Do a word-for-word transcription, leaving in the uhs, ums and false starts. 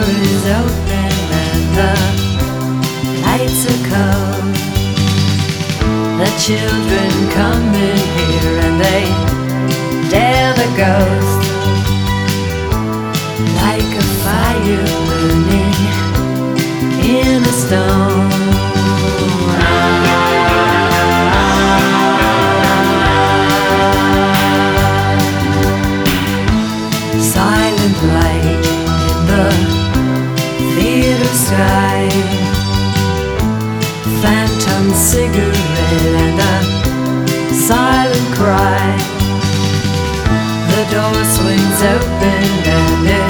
is open and the lights are cold. The children come in here and they dare the ghost, like a fire burning in a stone. Silent light in the theater sky, phantom cigarette and a silent cry. The door swings open and